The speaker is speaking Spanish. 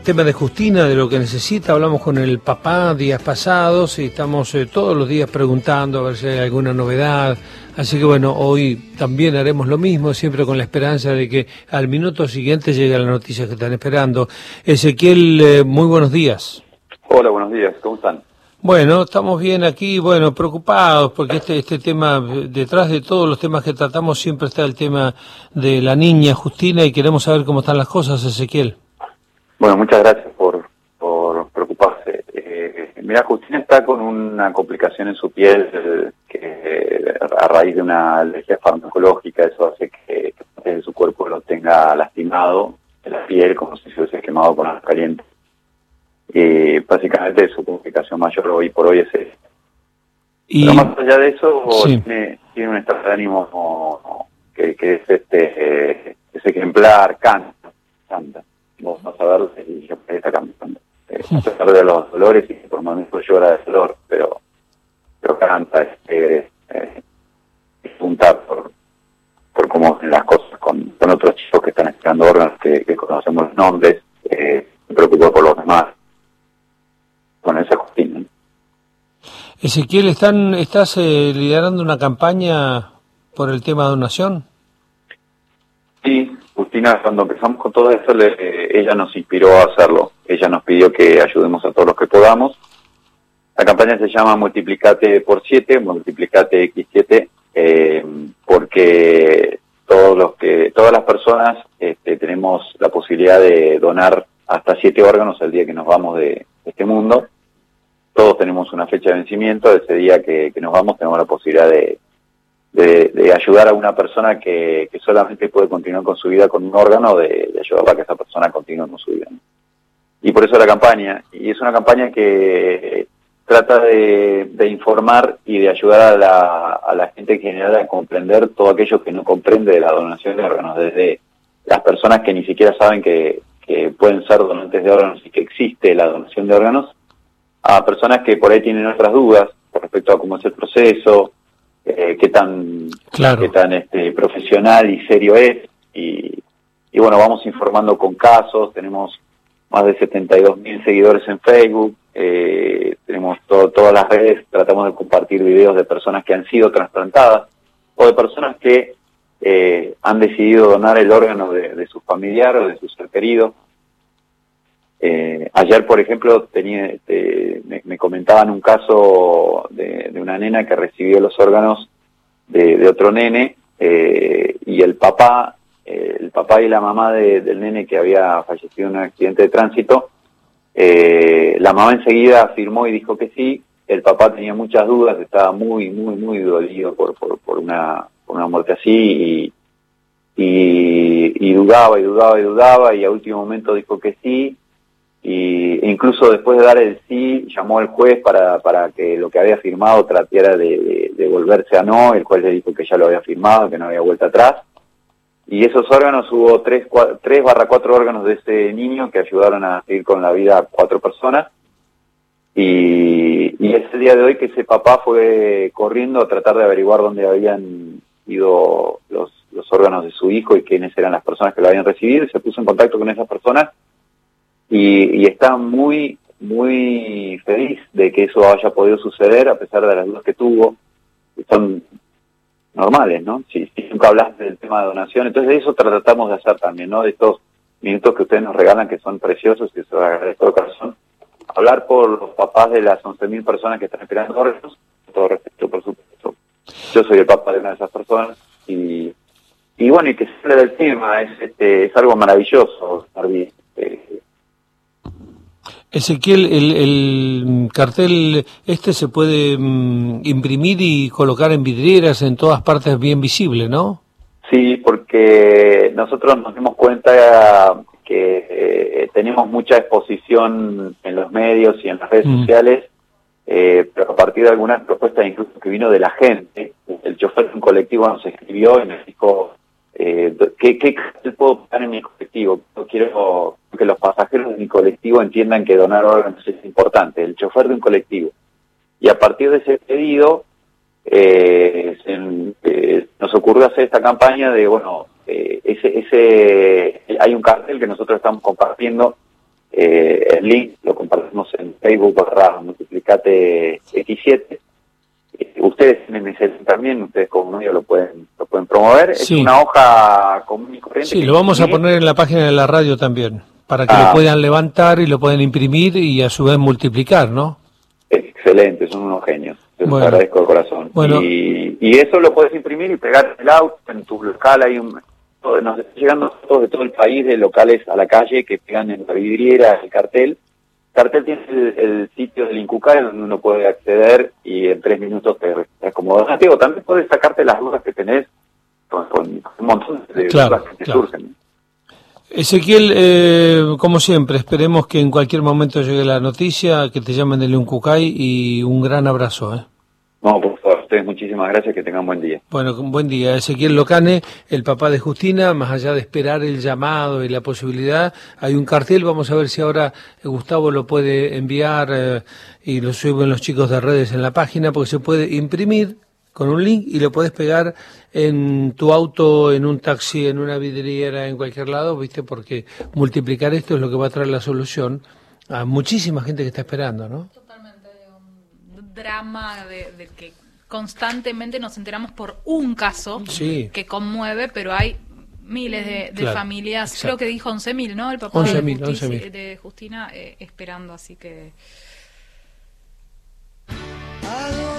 tema de Justina, de lo que necesita. Hablamos con el papá días pasados y estamos todos los días preguntando a ver si hay alguna novedad. Así que bueno, hoy también haremos lo mismo, siempre con la esperanza de que al minuto siguiente llegue la noticia que están esperando. Ezequiel, muy buenos días. Hola, buenos días, ¿cómo están? Bueno, estamos bien aquí, bueno, preocupados porque este tema, detrás de todos los temas que tratamos siempre está el tema de la niña Justina y queremos saber cómo están las cosas, Ezequiel. Bueno, muchas gracias por preocuparse. Mira, Justina está con una complicación en su piel que a raíz de una alergia farmacológica, eso hace que parte de su cuerpo lo tenga lastimado en la piel, como si se hubiese quemado con agua caliente. Básicamente su complicación mayor hoy por hoy es esa. Pero más allá de eso, sí, tiene un estado de ánimo que es ese ejemplar, canta. Vos vas a ver y está cantando. A pesar de los dolores y por momentos llora de dolor, pero canta, punta por cómo hacen las cosas con otros chicos que están esperando órganos que conocemos los nombres, me preocupa por los demás. Con esa Justina. Ezequiel, ¿estás liderando una campaña por el tema de donación? Sí, Justina, cuando empezamos con todo esto, ella nos inspiró a hacerlo. Ella nos pidió que ayudemos a todos los que podamos. La campaña se llama Multiplicate por 7, Multiplicate X7, porque todas las personas tenemos la posibilidad de donar hasta 7 órganos el día que nos vamos de este mundo. Todos tenemos una fecha de vencimiento, ese día que nos vamos tenemos la posibilidad de ayudar a una persona que solamente puede continuar con su vida con un órgano, de ayudarla a que esa persona continúe con su vida. Y por eso la campaña, y es una campaña que trata de informar y de ayudar a la gente en general a comprender todo aquello que no comprende de la donación de órganos, desde las personas que ni siquiera saben que pueden ser donantes de órganos y que existe la donación de órganos, a personas que por ahí tienen otras dudas con respecto a cómo es el proceso, qué tan profesional y serio es, y bueno, vamos informando con casos. Tenemos más de 72.000 seguidores en Facebook, tenemos todas las redes, tratamos de compartir videos de personas que han sido trasplantadas o de personas que han decidido donar el órgano de su familiar o de su ser querido. Ayer, por ejemplo, me comentaban un caso de una nena que recibió los órganos de otro nene, y el papá y la mamá del nene que había fallecido en un accidente de tránsito, la mamá enseguida afirmó y dijo que sí. El papá tenía muchas dudas, estaba muy dolido por una muerte así, y dudaba, y a último momento dijo que sí. Y incluso después de dar el sí, llamó al juez para que lo que había firmado tratara de volverse a no, el cual le dijo que ya lo había firmado, que no había vuelta atrás. Y esos órganos, hubo 3/4 órganos de ese niño que ayudaron a seguir con la vida a 4 personas. Y es el día de hoy que ese papá fue corriendo a tratar de averiguar dónde habían ido los órganos de su hijo y quiénes eran las personas que lo habían recibido, y se puso en contacto con esas personas. Y está muy feliz de que eso haya podido suceder, a pesar de las dudas que tuvo, que son normales, ¿no? Si nunca hablaste del tema de donación, entonces de eso tratamos de hacer también, ¿no? De estos minutos que ustedes nos regalan, que son preciosos, y eso agradezco de corazón. Hablar por los papás de las 11.000 personas que están esperando órganos, con todo respeto, por supuesto. Yo soy el papá de una de esas personas, y bueno, y que se hable del tema, es algo maravilloso, Marví. Ezequiel, el cartel se puede imprimir y colocar en vidrieras en todas partes bien visible, ¿no? Sí, porque nosotros nos dimos cuenta que tenemos mucha exposición en los medios y en las redes sociales, pero a partir de algunas propuestas incluso que vino de la gente. El chofer de un colectivo nos escribió y nos dijo, ¿qué cartel puedo poner en mi colectivo? Quiero que los pasajeros de mi colectivo entiendan que donar órganos es importante. El chofer de un colectivo. Y a partir de ese pedido, nos ocurrió hacer esta campaña de, bueno, hay un cartel que nosotros estamos compartiendo El link lo compartimos en Facebook /Multiplicate X7. Ustedes tienen ese link también, ustedes como medio lo pueden promover. Sí. Es una hoja común y corriente. Sí, lo vamos a poner en la página de la radio también, para que lo puedan levantar y lo puedan imprimir y a su vez multiplicar, ¿no? Excelente, son unos genios. Te agradezco de corazón. Bueno. Y eso lo puedes imprimir y pegar en el auto, en tu local. Nos están llegando fotos de todo el país, de locales a la calle que pegan en la vidriera el cartel. El cartel tiene el sitio del Incucay donde uno puede acceder y en 3 minutos te acomodas. Digo, también puedes sacarte las dudas que tenés con un montón de dudas que te surgen. Ezequiel, como siempre, esperemos que en cualquier momento llegue la noticia, que te llamen del Incucay y un gran abrazo. No, por favor, ustedes muchísimas gracias, que tengan buen día. Bueno, buen día. Ezequiel Locane, el papá de Justina, más allá de esperar el llamado y la posibilidad, hay un cartel, vamos a ver si ahora Gustavo lo puede enviar y lo suben los chicos de redes en la página, porque se puede imprimir con un link y lo puedes pegar en tu auto, en un taxi, en una vidriera, en cualquier lado, ¿viste? Porque multiplicar esto es lo que va a traer la solución a muchísima gente que está esperando, ¿no? Totalmente, un drama de que constantemente nos enteramos por un caso que conmueve, pero hay miles de familias, exacto. Creo que dijo 11.000, ¿no? El papá 11.000 de Justina esperando, así que...